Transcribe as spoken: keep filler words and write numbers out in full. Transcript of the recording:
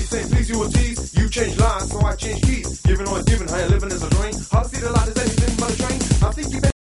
saying please you or tease. You change lines, so I change keys. Giving always giving, how you living is a dream. Hard to see the light is anything but a train. I think you